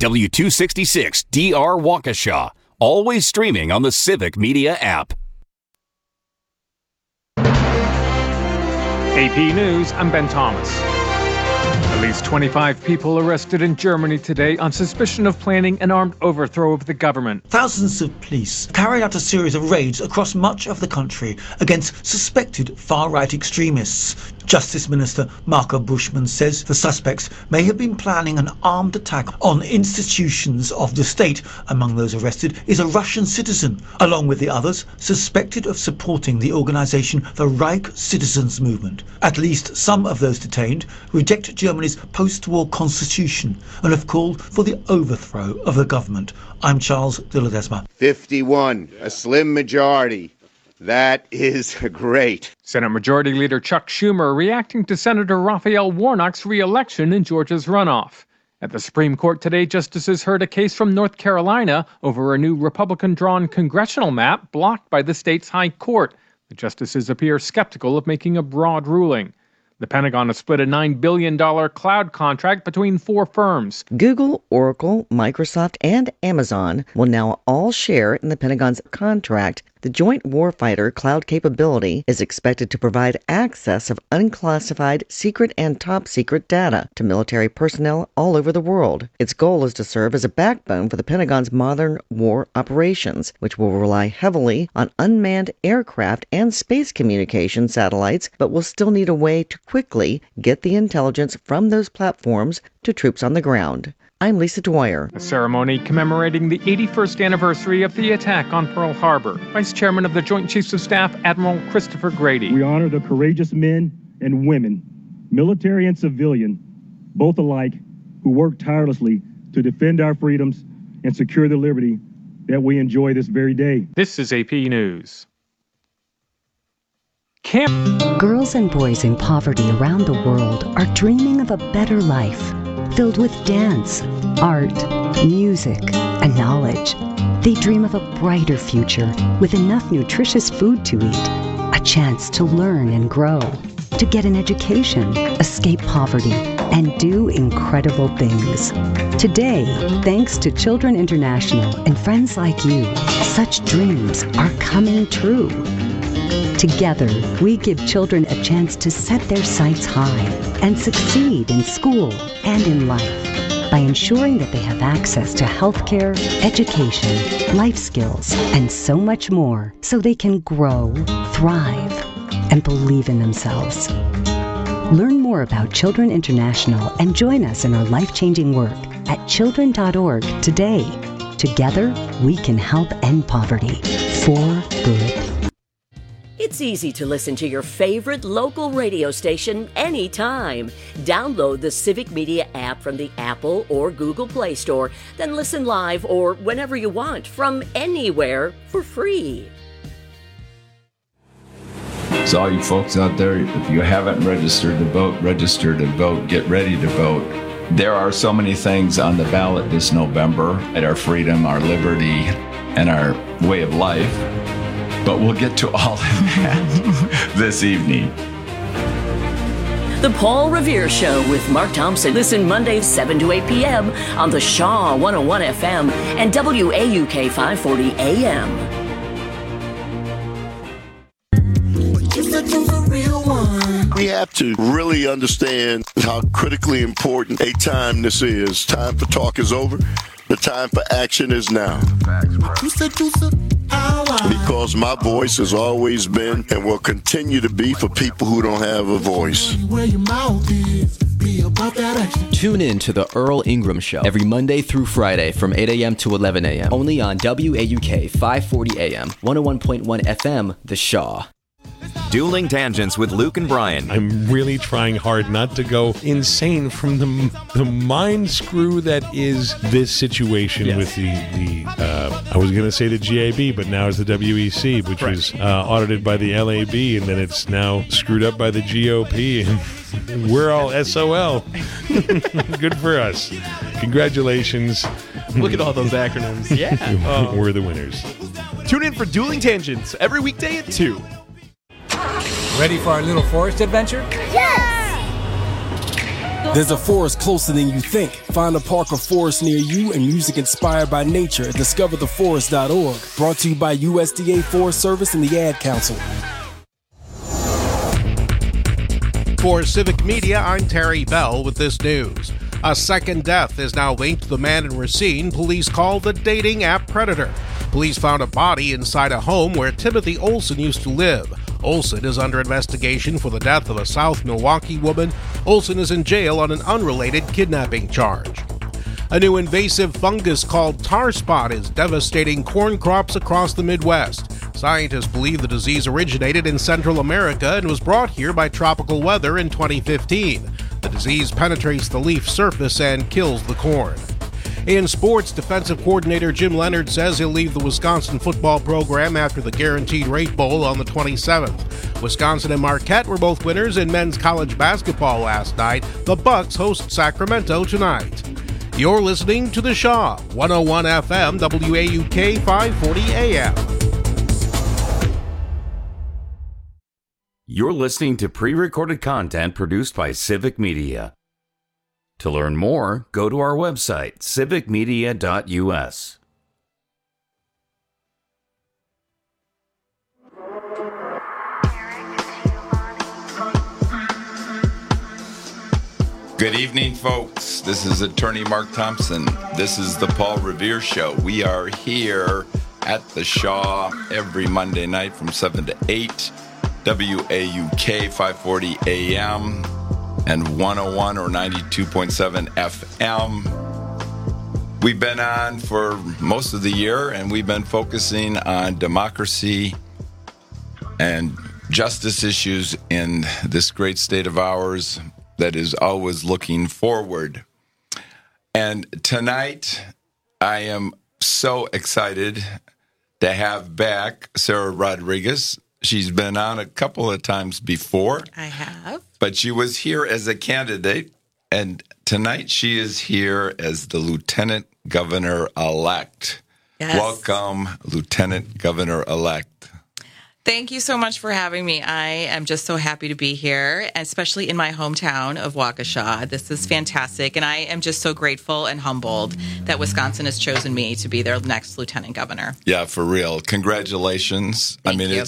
W266 DR Waukesha. Always streaming on the Civic Media app. AP News, I'm Ben Thomas. At least 25 people arrested in Germany today on suspicion of planning an armed overthrow of the government. Thousands of police carried out a series of raids across much of the country against suspected far-right extremists. Justice Minister Marco Buschmann says the suspects may have been planning an armed attack on institutions of the state. Among those arrested is a Russian citizen, along with the others suspected of supporting the organization the Reich Citizens Movement. At least some of those detained reject Germany's post-war constitution and have called for the overthrow of the government. I'm Charles de Ledesma. 51, a slim majority. That is great. Senate Majority Leader Chuck Schumer reacting to Senator Raphael Warnock's re-election in Georgia's runoff. At the Supreme Court today, justices heard a case from North Carolina over a new Republican-drawn congressional map blocked by the state's high court. The justices appear skeptical of making a broad ruling. The Pentagon has split a $9 billion cloud contract between 4 firms. Google, Oracle, Microsoft, and Amazon will now all share in the Pentagon's contract. The Joint Warfighter Cloud capability is expected to provide access of unclassified, secret, and top-secret data to military personnel all over the world. Its goal is to serve as a backbone for the Pentagon's modern war operations, which will rely heavily on unmanned aircraft and space communication satellites, but will still need a way to quickly get the intelligence from those platforms to troops on the ground. I'm Lisa Dwyer. A ceremony commemorating the 81st anniversary of the attack on Pearl Harbor. Vice Chairman of the Joint Chiefs of Staff, Admiral Christopher Grady. We honor the courageous men and women, military and civilian, both alike, who work tirelessly to defend our freedoms and secure the liberty that we enjoy this very day. This is AP News. Girls and boys in poverty around the world are dreaming of a better life, filled with dance, art, music, and knowledge. They dream of a brighter future with enough nutritious food to eat, a chance to learn and grow, to get an education, escape poverty, and do incredible things. Today, thanks to Children International and friends like you, such dreams are coming true. Together, we give children a chance to set their sights high and succeed in school and in life by ensuring that they have access to healthcare, education, life skills, and so much more so they can grow, thrive, and believe in themselves. Learn more about Children International and join us in our life-changing work at children.org today. Together, we can help end poverty for good. It's easy to listen to your favorite local radio station anytime. Download the Civic Media app from the Apple or Google Play Store, then listen live or whenever you want from anywhere for free. So all you folks out there, if you haven't registered to vote, register to vote, get ready to vote. There are so many things on the ballot this November at our freedom, our liberty, and our way of life. But we'll get to all of that this evening. The Paul Revere Show with Mark Thompson. Listen Mondays 7 to 8 p.m. on the Shaw 101 FM and WAUK 540 AM. We have to really understand how critically important a time this is. Time for talk is over. The time for action is now. Because my voice has always been and will continue to be for people who don't have a voice. Tune in to the Earl Ingram Show every Monday through Friday from 8 a.m. to 11 a.m. Only on WAUK 540 AM, 101.1 FM, The Shaw. Dueling Tangents with Luke and Brian. I'm really trying hard not to go insane from the mind screw that is this situation with the I was going to say the GAB, but now it's the WEC, which was audited by the LAB, and then it's now screwed up by the GOP, and we're all SOL. Good for us. Congratulations. Look at all those acronyms. Yeah. We're the winners. Tune in for Dueling Tangents every weekday at 2. Ready for our little forest adventure? Yes! There's a forest closer than you think. Find a park or forest near you and music inspired by nature at discovertheforest.org. Brought to you by USDA Forest Service and the Ad Council. For Civic Media, I'm Terry Bell with this news. A second death is now linked to the man in Racine police call the dating app predator. Police found a body inside a home where Timothy Olson used to live. Olson is under investigation for the death of a South Milwaukee woman. Olson is in jail on an unrelated kidnapping charge. A new invasive fungus called tar spot is devastating corn crops across the Midwest. Scientists believe the disease originated in Central America and was brought here by tropical weather in 2015. The disease penetrates the leaf surface and kills the corn. In sports, defensive coordinator Jim Leonhard says he'll leave the Wisconsin football program after the Guaranteed Rate Bowl on the 27th. Wisconsin and Marquette were both winners in men's college basketball last night. The Bucks host Sacramento tonight. You're listening to The Shaw, 101 FM, WAUK 540 AM. You're listening to pre-recorded content produced by Civic Media. To learn more, go to our website, civicmedia.us. Good evening, folks. This is Attorney Mark Thompson. This is the Paul Revere Show. We are here at the Shaw every Monday night from 7 to 8, WAUK 540 AM. And 101 or 92.7 FM. We've been on for most of the year, and we've been focusing on democracy and justice issues in this great state of ours that is always looking forward. And tonight, I am so excited to have back Sarah Rodriguez. She's been on a couple of times before. I have. But she was here as a candidate, and tonight she is here as the Lieutenant Governor-elect. Yes. Welcome, Lieutenant Governor-elect. Thank you so much for having me. I am just so happy to be here, especially in my hometown of Waukesha. This is fantastic, and I am just so grateful and humbled that Wisconsin has chosen me to be their next Lieutenant Governor. Yeah, for real. Congratulations. Thank you.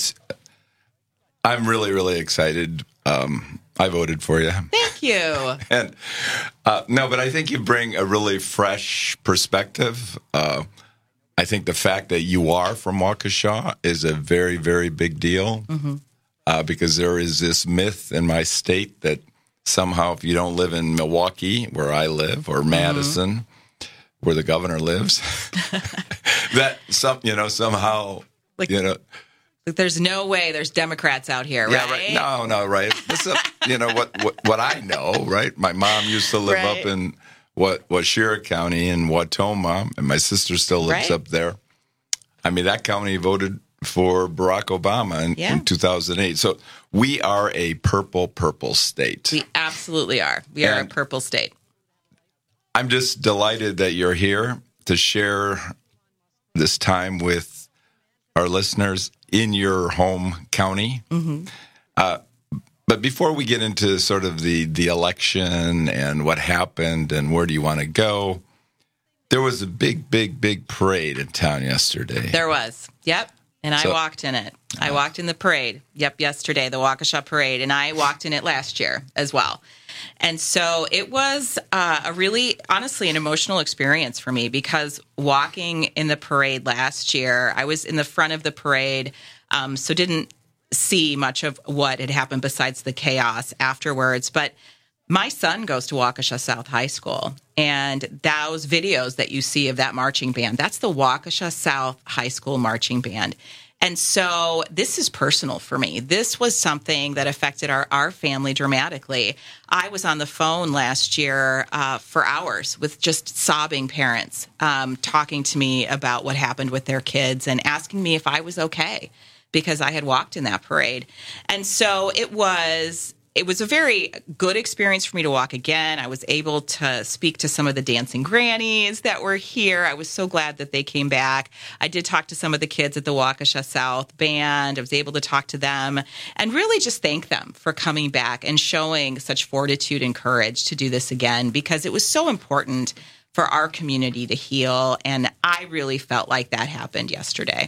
I'm really, really excited. I voted for you. Thank you. And no, but I think you bring a really fresh perspective. I think the fact that you are from Waukesha is a very, very big deal because there is this myth in my state that somehow if you don't live in Milwaukee, where I live, or Madison, where the governor lives, that somehow. Like there's no way there's Democrats out here, right? Yeah, right. No, right. This is, what I know, right? My mom used to live up in Washira County in Wautoma, and my sister still lives up there. I mean, that county voted for Barack Obama in 2008. So we are a purple state. We absolutely are. We are a purple state. I'm just delighted that you're here to share this time with our listeners in your home county. But before we get into sort of the election and what happened and where do you want to go, there was a big parade in town yesterday. There was. Yep. And I walked in it. I walked in the parade. Yep, yesterday, the Waukesha Parade. And I walked in it last year as well. And so it was a really, honestly, an emotional experience for me because walking in the parade last year, I was in the front of the parade, so didn't see much of what had happened besides the chaos afterwards. But my son goes to Waukesha South High School, and those videos that you see of that marching band, that's the Waukesha South High School marching band. And so this is personal for me. This was something that affected our family dramatically. I was on the phone last year for hours with just sobbing parents talking to me about what happened with their kids and asking me if I was okay because I had walked in that parade. And so it was it was a very good experience for me to walk again. I was able to speak to some of the dancing grannies that were here. I was so glad that they came back. I did talk to some of the kids at the Waukesha South Band. I was able to talk to them and really just thank them for coming back and showing such fortitude and courage to do this again, because it was so important for our community to heal. And I really felt like that happened yesterday.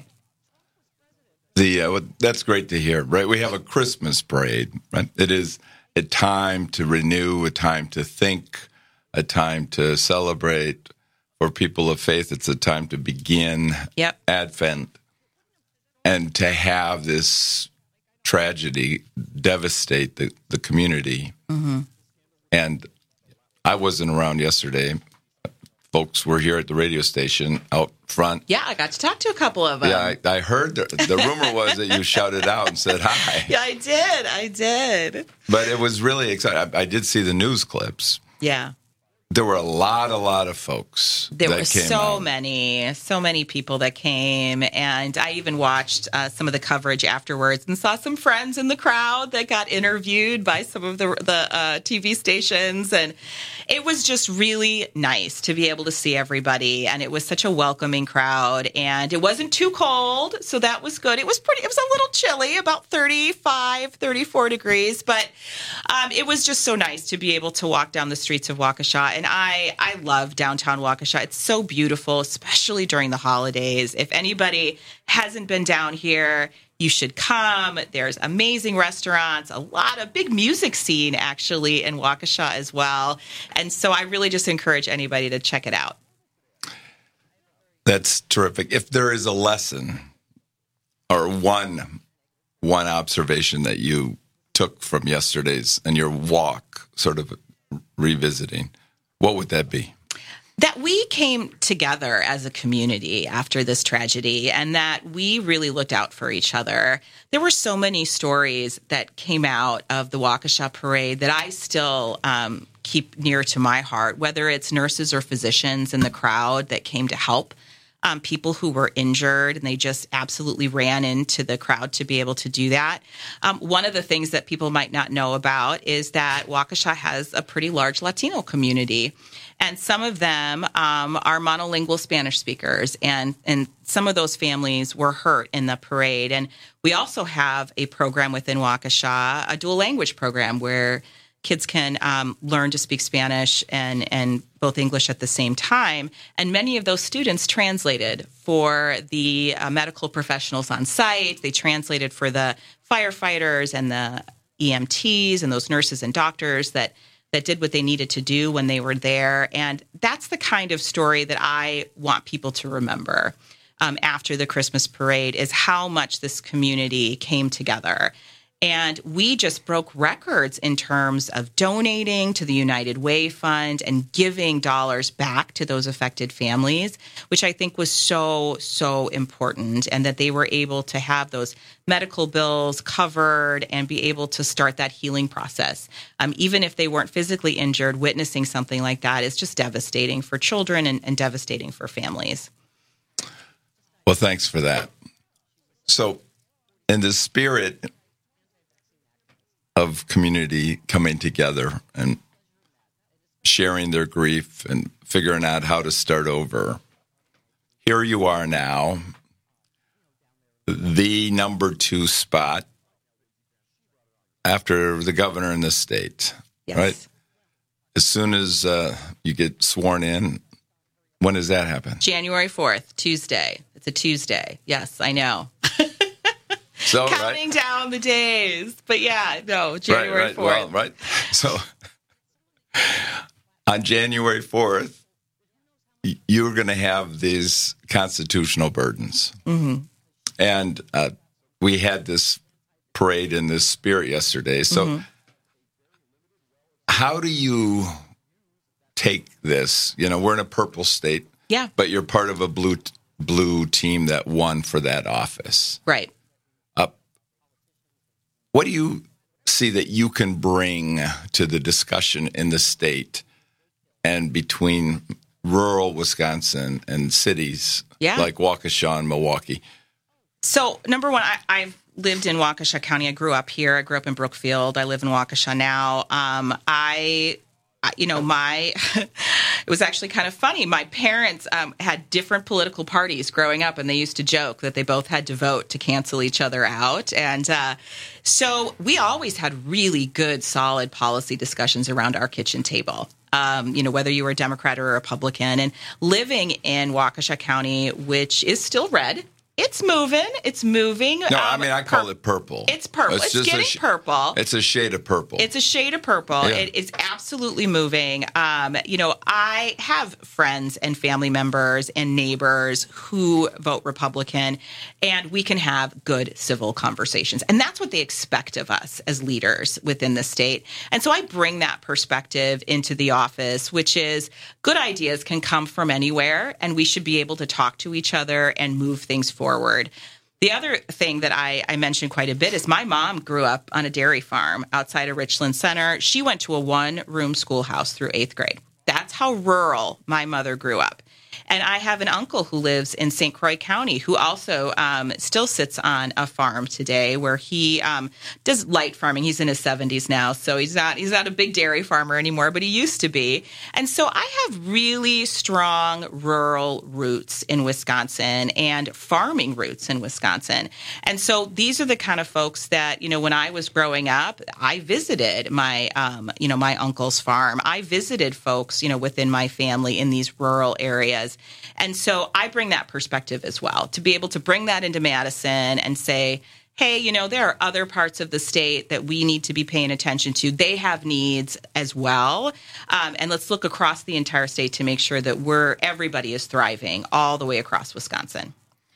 That's great to hear, right? We have a Christmas parade, right? It is a time to renew, a time to think, a time to celebrate. For people of faith, it's a time to begin Advent. And to have this tragedy devastate the community. Mm-hmm. And I wasn't around yesterday. Folks were here at the radio station out front. Yeah, I got to talk to a couple of them. Yeah, I heard the rumor was that you shouted out and said hi. Yeah, I did. But it was really exciting. I did see the news clips. Yeah. There were a lot of folks. There were so out. many people that came, and I even watched some of the coverage afterwards and saw some friends in the crowd that got interviewed by some of the TV stations, and it was just really nice to be able to see everybody, and it was such a welcoming crowd, and it wasn't too cold, so that was good. It was a little chilly, about 35, 34 degrees, but it was just so nice to be able to walk down the streets of Waukesha. And I love downtown Waukesha. It's so beautiful, especially during the holidays. If anybody hasn't been down here, you should come. There's amazing restaurants, a lot of big music scene actually in Waukesha as well. And so I really just encourage anybody to check it out. That's terrific. If there is a lesson or one observation that you took from yesterday's and your walk, sort of revisiting, what would that be? That we came together as a community after this tragedy, and that we really looked out for each other. There were so many stories that came out of the Waukesha Parade that I still keep near to my heart, whether it's nurses or physicians in the crowd that came to help people who were injured, and they just absolutely ran into the crowd to be able to do that. One of the things that people might not know about is that Waukesha has a pretty large Latino community, and some of them are monolingual Spanish speakers, and some of those families were hurt in the parade. And we also have a program within Waukesha, a dual language program, where kids can learn to speak Spanish and both English at the same time. And many of those students translated for the medical professionals on site. They translated for the firefighters and the EMTs and those nurses and doctors that did what they needed to do when they were there. And that's the kind of story that I want people to remember after the Christmas parade, is how much this community came together. And we just broke records in terms of donating to the United Way Fund and giving dollars back to those affected families, which I think was so, so important, and that they were able to have those medical bills covered and be able to start that healing process. Even if they weren't physically injured, witnessing something like that is just devastating for children and devastating for families. Well, thanks for that. So, in the spirit of community coming together and sharing their grief and figuring out how to start over, here you are now, the number 2 spot after the governor in the state, right? As soon as you get sworn in, when does that happen? January 4th, Tuesday. It's a Tuesday. Yes, I know. So, counting down the days. But yeah, no, January 4th. Well, right. So on January 4th, you're going to have these constitutional burdens. Mm-hmm. And we had this parade in this spirit yesterday. So how do you take this? You know, we're in a purple state. Yeah. But you're part of a blue team that won for that office. Right. What do you see that you can bring to the discussion in the state and between rural Wisconsin and cities like Waukesha and Milwaukee? So, number one, I've lived in Waukesha County. I grew up here. I grew up in Brookfield. I live in Waukesha now. It was actually kind of funny. My parents had different political parties growing up, and they used to joke that they both had to vote to cancel each other out. And so we always had really good, solid policy discussions around our kitchen table. Whether you were a Democrat or a Republican, and living in Waukesha County, which is still red. It's moving. No, I call it purple. It's purple. It's getting purple. It's a shade of purple. It's a shade of purple. Yeah. It is absolutely moving. I have friends and family members and neighbors who vote Republican, and we can have good civil conversations. And that's what they expect of us as leaders within the state. And so I bring that perspective into the office, which is good ideas can come from anywhere, and we should be able to talk to each other and move things forward. The other thing that I mentioned quite a bit is my mom grew up on a dairy farm outside of Richland Center. She went to a one-room schoolhouse through 8th grade. That's how rural my mother grew up. And I have an uncle who lives in St. Croix County who also still sits on a farm today where he does light farming. He's in his 70s now, so he's not a big dairy farmer anymore, but he used to be. And so I have really strong rural roots in Wisconsin and farming roots in Wisconsin. And so these are the kind of folks that, when I was growing up, I visited my uncle's farm. I visited folks, within my family in these rural areas. And so I bring that perspective as well, to be able to bring that into Madison and say, hey, there are other parts of the state that we need to be paying attention to. They have needs as well. And let's look across the entire state to make sure that everybody is thriving all the way across Wisconsin.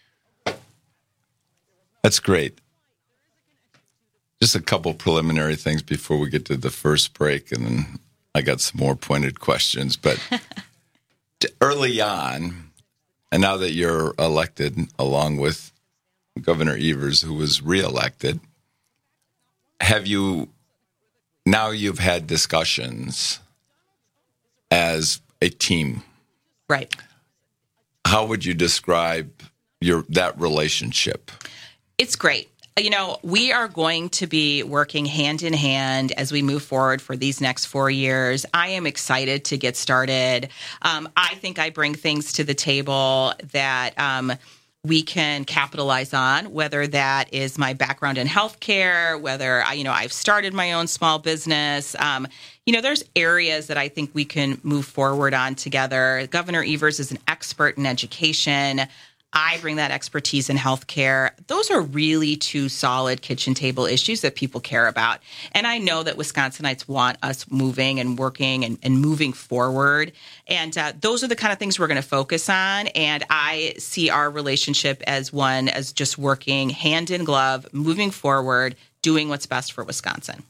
That's great. Just a couple preliminary things before we get to the first break, and then I got some more pointed questions. But early on, and now that you're elected along with Governor Evers, who was reelected, you've had discussions as a team. Right. How would you describe that relationship? It's great. We are going to be working hand in hand as we move forward for these next 4 years. I am excited to get started. I think I bring things to the table that we can capitalize on, whether that is my background in healthcare, whether I've started my own small business. There's areas that I think we can move forward on together. Governor Evers is an expert in education. I bring that expertise in healthcare. Those are really two solid kitchen table issues that people care about. And I know that Wisconsinites want us moving and working and moving forward. And those are the kind of things we're going to focus on. And I see our relationship as just working hand in glove, moving forward, doing what's best for Wisconsin.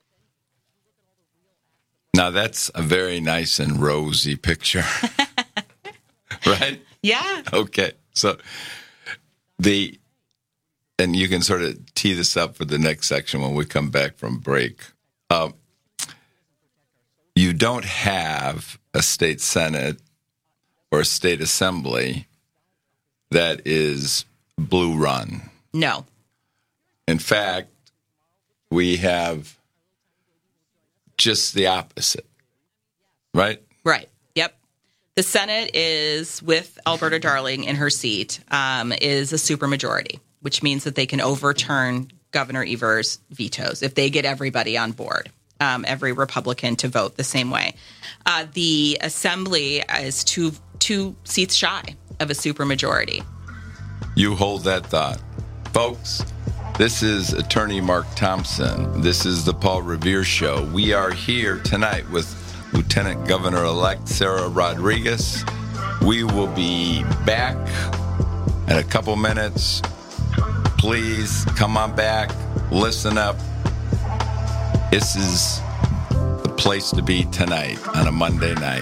Now, that's a very nice and rosy picture, right? Yeah. Okay. So and you can sort of tee this up for the next section when we come back from break. You don't have a state senate or a state assembly that is blue run. No. In fact, we have just the opposite, right? Right. Yep. The Senate is, with Alberta Darling in her seat, is a supermajority, which means that they can overturn Governor Evers' vetoes if they get everybody on board, every Republican to vote the same way. The Assembly is two seats shy of a supermajority. You hold that thought. Folks, this is Attorney Mark Thompson. This is the Paul Revere Show. We are here tonight with Lieutenant Governor-elect Sarah Rodriguez. We will be back in a couple minutes. Please come on back. Listen up. This is the place to be tonight on a Monday night.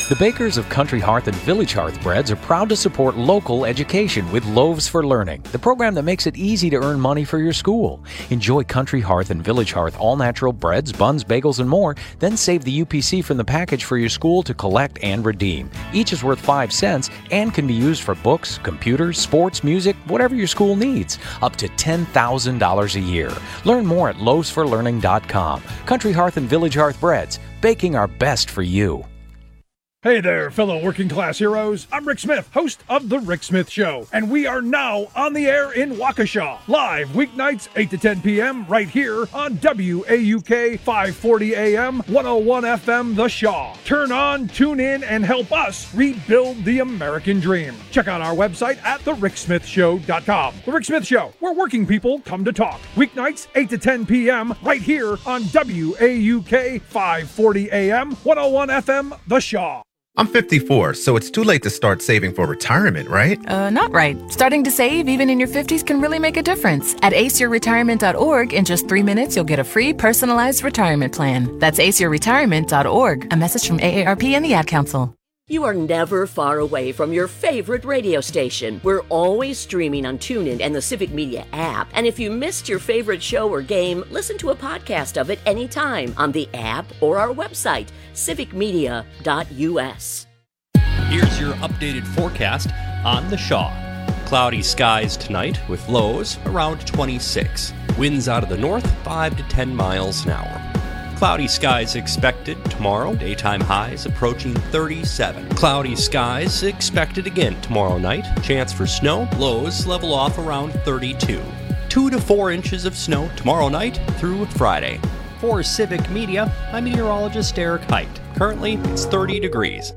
The bakers of Country Hearth and Village Hearth Breads are proud to support local education with Loaves for Learning, the program that makes it easy to earn money for your school. Enjoy Country Hearth and Village Hearth all-natural breads, buns, bagels, and more, then save the UPC from the package for your school to collect and redeem. Each is worth 5 cents and can be used for books, computers, sports, music, whatever your school needs, up to $10,000 a year. Learn more at loavesforlearning.com. Country Hearth and Village Hearth Breads, baking our best for you. Hey there, fellow working class heroes. I'm Rick Smith, host of The Rick Smith Show, and we are now on the air in Waukesha, live weeknights 8 to 10 p.m. right here on WAUK 540 AM, 101 FM The Shaw. Turn on, tune in, and help us rebuild the American dream. Check out our website at thericksmithshow.com. The Rick Smith Show, where working people come to talk. Weeknights 8 to 10 p.m. right here on WAUK 540 AM, 101 FM The Shaw. I'm 54, so it's too late to start saving for retirement, right? Not right. Starting to save even in your 50s can really make a difference. At aceyourretirement.org, in just 3 minutes, you'll get a free personalized retirement plan. That's aceyourretirement.org. A message from AARP and the Ad Council. You are never far away from your favorite radio station. We're always streaming on TuneIn and the Civic Media app. And if you missed your favorite show or game, listen to a podcast of it anytime on the app or our website, civicmedia.us. Here's your updated forecast on the Shaw. Cloudy skies tonight with lows around 26. Winds out of the north 5 to 10 miles an hour. Cloudy skies expected tomorrow. Daytime highs approaching 37. Cloudy skies expected again tomorrow night. Chance for snow. Lows level off around 32. 2 to 4 inches of snow tomorrow night through Friday. For Civic Media, I'm meteorologist Eric Height. Currently, it's 30 degrees.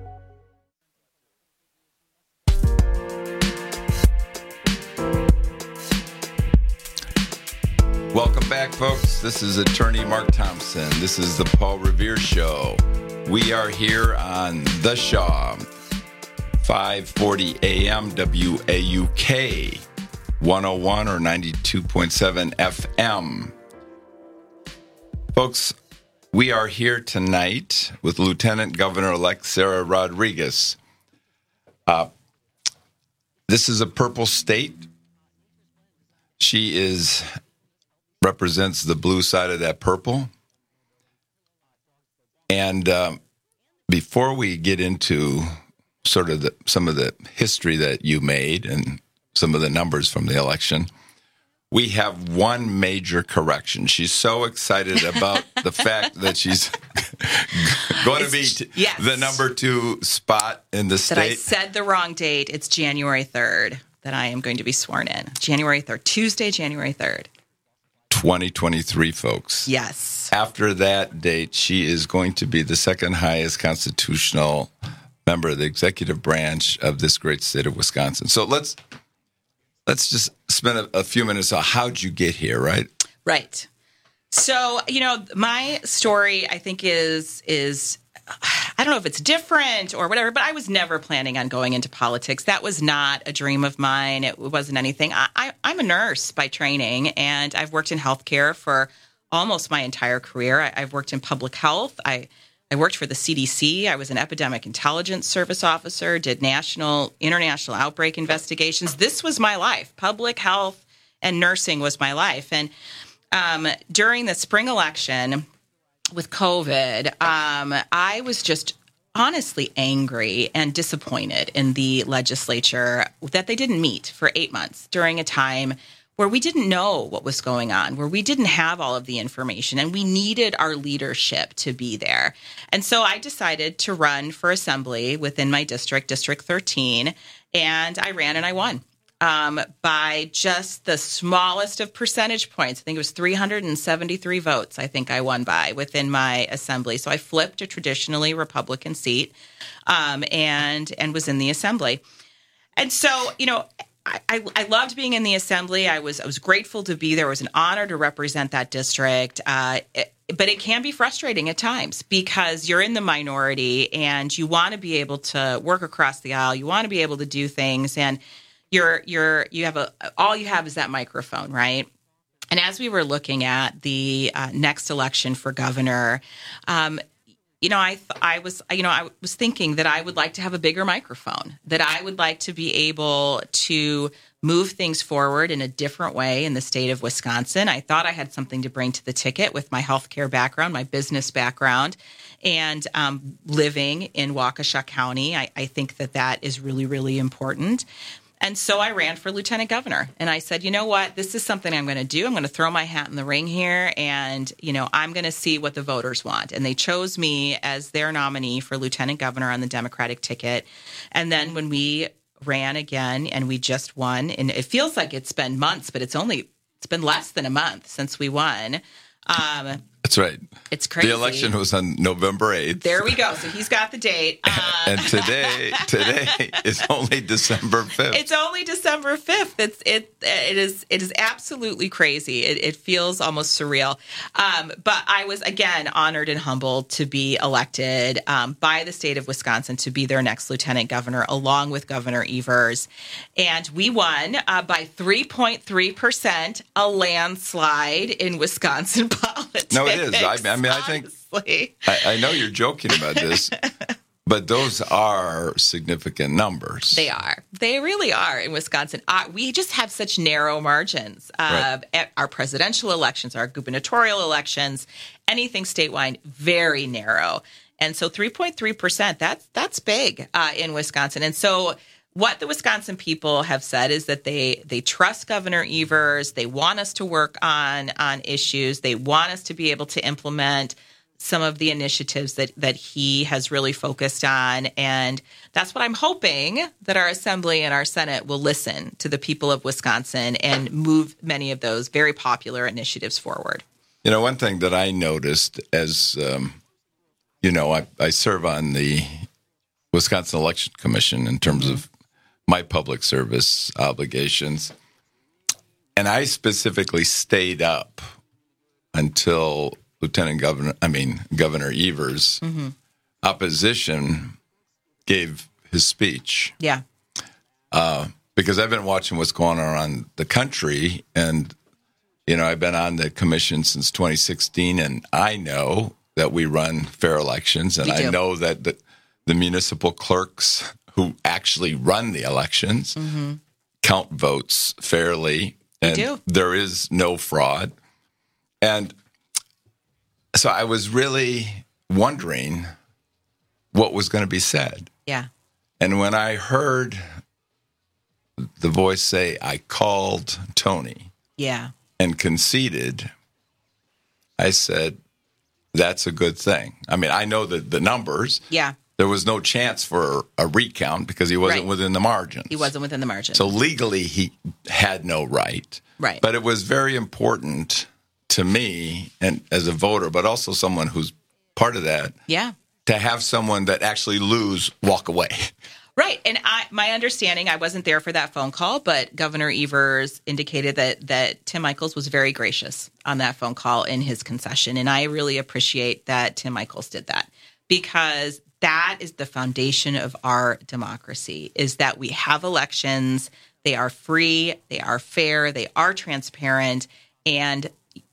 Welcome back, folks. This is attorney Mark Thompson. This is the Paul Revere Show. We are here on The Shaw, 540 AM WAUK, 101 or 92.7 FM. Folks, we are here tonight with Lieutenant Governor-elect Sarah Rodriguez. This is a purple state. She represents the blue side of that purple. And before we get into sort of some of the history that you made and some of the numbers from the election, we have one major correction. She's so excited about the fact that she's going to be the number 2 spot in the state. That I said the wrong date. It's January 3rd that I am going to be sworn in. January 3rd, Tuesday, January 3rd. 2023, folks. Yes. After that date, she is going to be the second highest constitutional member of the executive branch of this great state of Wisconsin. So let's just spend a few minutes on how'd you get here, right? Right. So, my story, I think, is I don't know if it's different or whatever, but I was never planning on going into politics. That was not a dream of mine. It wasn't anything. I'm a nurse by training, and I've worked in healthcare for almost my entire career. I've worked in public health. I worked for the CDC. I was an epidemic intelligence service officer, did international outbreak investigations. This was my life. Public health and nursing was my life. And during the spring election with COVID, I was just honestly angry and disappointed in the legislature that they didn't meet for 8 months during a time where we didn't know what was going on, where we didn't have all of the information, and we needed our leadership to be there. And so I decided to run for assembly within my district, District 13, and I ran and I won. By just the smallest of percentage points. I think it was 373 votes I think I won by within my assembly. So I flipped a traditionally Republican seat and was in the assembly. And so, I loved being in the assembly. I was grateful to be there. It was an honor to represent that district. But it can be frustrating at times because you're in the minority and you want to be able to work across the aisle. You want to be able to do things, and all you have is that microphone, right? And as we were looking at the next election for governor, I was thinking that I would like to have a bigger microphone, that I would like to be able to move things forward in a different way in the state of Wisconsin. I thought I had something to bring to the ticket with my healthcare background, my business background, and living in Waukesha County. I think that is really, really important. And so I ran for lieutenant governor, and I said, you know what, this is something I'm going to do. I'm going to throw my hat in the ring here, and, I'm going to see what the voters want. And they chose me as their nominee for lieutenant governor on the Democratic ticket. And then when we ran again and we just won, and it feels like it's been months, but it's been less than a month since we won. That's right. It's crazy. The election was on November 8th. There we go. So he's got the date. And today is only December 5th. It's only December 5th. It is absolutely crazy. It feels almost surreal. But I was, again, honored and humbled to be elected by the state of Wisconsin to be their next lieutenant governor, along with Governor Evers. And we won by 3.3%, a landslide in Wisconsin politics. No, it is. I think I know you're joking about this, but those are significant numbers. They are. They really are in Wisconsin. We just have such narrow margins. Right. Our presidential elections, our gubernatorial elections, anything statewide, very narrow. And so 3.3%, that's big in Wisconsin. And so what the Wisconsin people have said is that they trust Governor Evers. They want us to work on issues. They want us to be able to implement some of the initiatives that he has really focused on. And that's what I'm hoping, that our Assembly and our Senate will listen to the people of Wisconsin and move many of those very popular initiatives forward. One thing that I noticed as, I serve on the Wisconsin Election Commission in terms of my public service obligations. And I specifically stayed up until Governor Evers' opposition gave his speech. Yeah. Because I've been watching what's going on around the country, and, I've been on the commission since 2016, and I know that we run fair elections, and I know that the municipal clerks who actually run the elections count votes fairly, and there is no fraud. And so I was really wondering what was going to be said. Yeah. And when I heard the voice say, I called Tony and conceded, I said, that's a good thing. I mean, I know the numbers. Yeah. There was no chance for a recount because he wasn't within the margins. He wasn't within the margins. So legally, he had no right. Right. But it was very important to me, and as a voter, but also someone who's part of that, to have someone that actually walk away. Right. And my understanding, I wasn't there for that phone call, but Governor Evers indicated that Tim Michels was very gracious on that phone call in his concession. And I really appreciate that Tim Michels did that, because that is the foundation of our democracy, is that we have elections. They are free, they are fair, they are transparent, and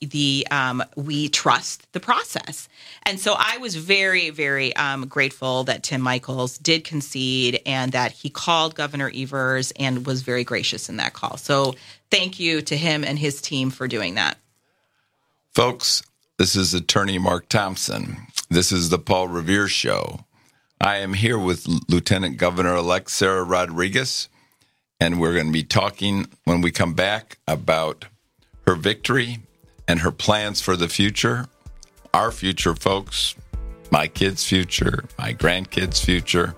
we trust the process. And so I was very, very grateful that Tim Michels did concede and that he called Governor Evers and was very gracious in that call. So thank you to him and his team for doing that. Folks, this is Attorney Mark Thompson. This is the Paul Revere Show. I am here with Lieutenant Governor-elect Sarah Rodriguez, and we're going to be talking when we come back about her victory and her plans for the future, our future, folks, my kids' future, my grandkids' future.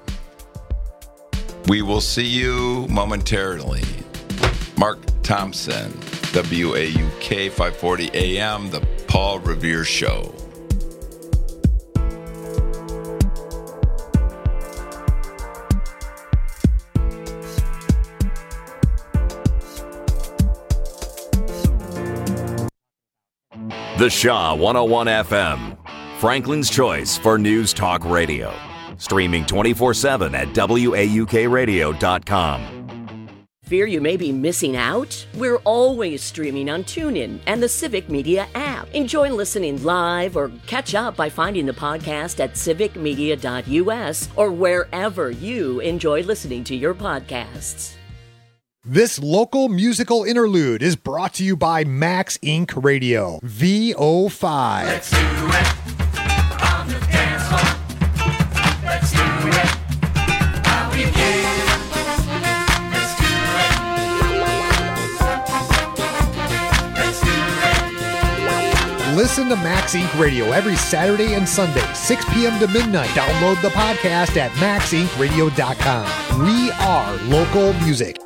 We will see you momentarily. Mark Thompson, WAUK 540 AM, the Paul Revere Show. The Shaw 101 FM, Franklin's choice for news talk radio. Streaming 24/7 at WAUKradio.com. Fear you may be missing out? We're always streaming on TuneIn and the Civic Media app. Enjoy listening live or catch up by finding the podcast at civicmedia.us or wherever you enjoy listening to your podcasts. This local musical interlude is brought to you by Max Inc. Radio, VO5. Let's do it on the dance floor. Let's do it. How we get. Let's do it. Let's do it. Listen to Max Inc. Radio every Saturday and Sunday, 6 p.m. to midnight. Download the podcast at maxincradio.com. We are local music.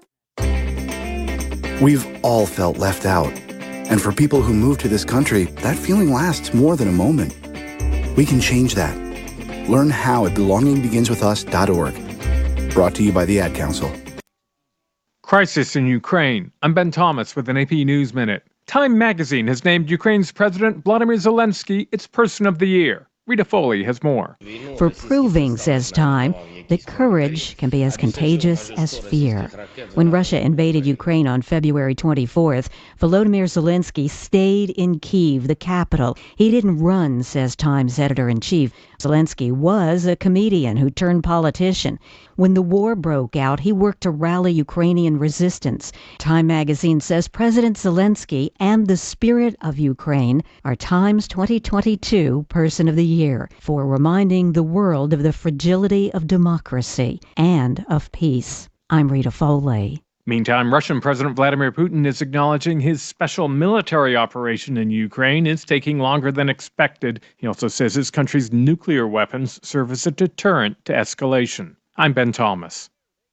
We've all felt left out. And for people who move to this country, that feeling lasts more than a moment. We can change that. Learn how at belongingbeginswithus.org. Brought to you by the Ad Council. Crisis in Ukraine. I'm Ben Thomas with an AP News Minute. Time magazine has named Ukraine's President Vladimir Zelensky its Person of the Year. Rita Foley has more. For proving, says Time, that courage can be as contagious as fear. When Russia invaded Ukraine on February 24th, Volodymyr Zelensky stayed in Kyiv, the capital. He didn't run, says Time's editor-in-chief. Zelensky was a comedian who turned politician. When the war broke out, he worked to rally Ukrainian resistance. Time magazine says President Zelensky and the spirit of Ukraine are Time's 2022 Person of the Year for reminding the world of the fragility of democracy and of peace. I'm Rita Foley. Meantime, Russian President Vladimir Putin is acknowledging his special military operation in Ukraine is taking longer than expected. He also says his country's nuclear weapons serve as a deterrent to escalation. I'm Ben Thomas.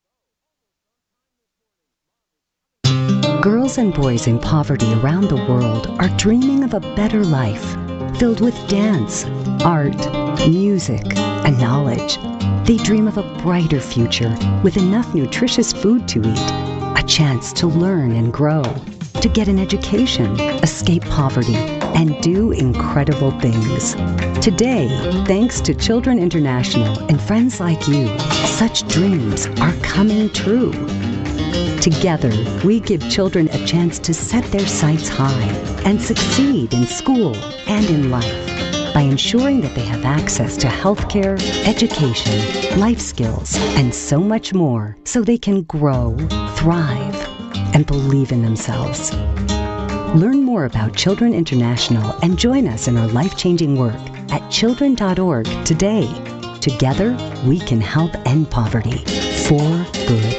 Girls and boys in poverty around the world are dreaming of a better life, filled with dance, art, music, and knowledge. They dream of a brighter future with enough nutritious food to eat, a chance to learn and grow, to get an education, escape poverty, and do incredible things. Today, thanks to Children International and friends like you, such dreams are coming true. Together, we give children a chance to set their sights high and succeed in school and in life by ensuring that they have access to healthcare, education, life skills, and so much more so they can grow, thrive, and believe in themselves. Learn more about Children International and join us in our life-changing work at children.org today. Together, we can help end poverty for good.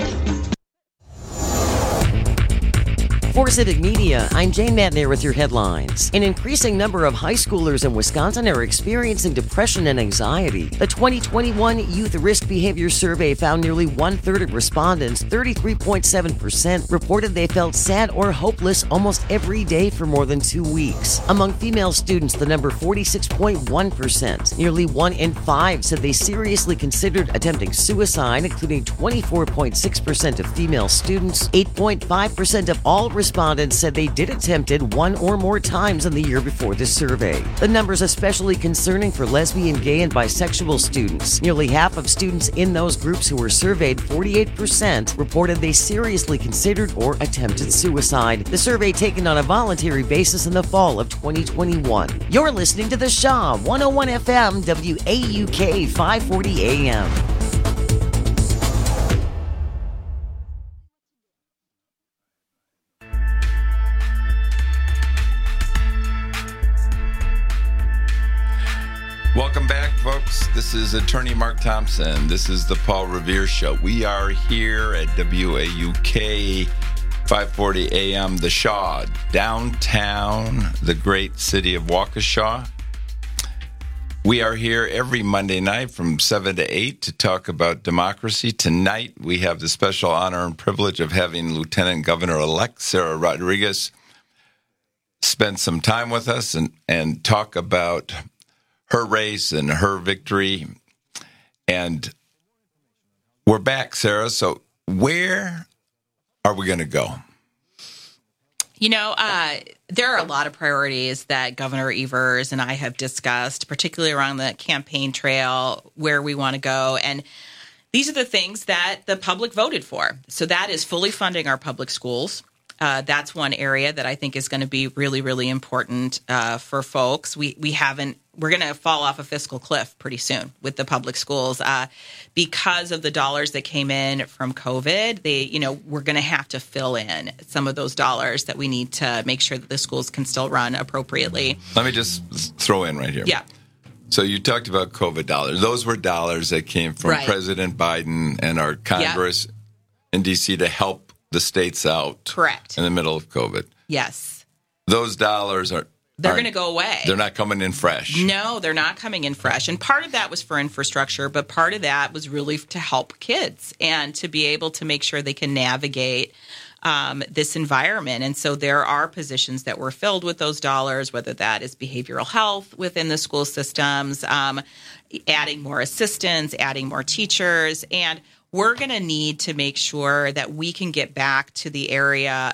For Civic Media, I'm Jane Matner with your headlines. An increasing number of high schoolers in Wisconsin are experiencing depression and anxiety. The 2021 Youth Risk Behavior Survey found nearly one-third of respondents, 33.7%, reported they felt sad or hopeless almost every day for more than 2 weeks. Among female students, the number 46.1%. Nearly 1 in 5 said they seriously considered attempting suicide, including 24.6% of female students. 8.5% of all respondents said they did attempt it one or more times in the year before the survey. The number's especially concerning for lesbian, gay, and bisexual students. Nearly half of students in those groups who were surveyed, 48%, reported they seriously considered or attempted suicide. The survey taken on a voluntary basis in the fall of 2021. You're listening to The Shaw, 101 FM, WAUK, 540 AM. Welcome back, folks. This is attorney Mark Thompson. This is the Paul Revere Show. We are here at WAUK 540 AM, The Shaw, downtown, the great city of Waukesha. We are here every Monday night from 7 to 8 to talk about democracy. Tonight, we have the special honor and privilege of having Lieutenant Governor-elect Sarah Rodriguez spend some time with us and talk about her race and her victory. And we're back, Sarah. So where are we going to go? You know, there are a lot of priorities that Governor Evers and I have discussed, particularly around the campaign trail, where we want to go. And these are the things that the public voted for. So that is fully funding our public schools. That's one area that I think is going to be really, really important for folks. We're going to fall off a fiscal cliff pretty soon with the public schools because of the dollars that came in from COVID. We're going to have to fill in some of those dollars that we need to make sure that the schools can still run appropriately. Let me just throw in right here. Yeah. So you talked about COVID dollars. Those were dollars that came from President Biden and our Congress in D.C. to help the states out. Correct. In the middle of COVID. Yes. Those dollars they're going to go away. They're not coming in fresh. No, they're not coming in fresh. And part of that was for infrastructure, but part of that was really to help kids and to be able to make sure they can navigate this environment. And so there are positions that were filled with those dollars, whether that is behavioral health within the school systems, adding more assistants, adding more teachers, and we're going to need to make sure that we can get back to the era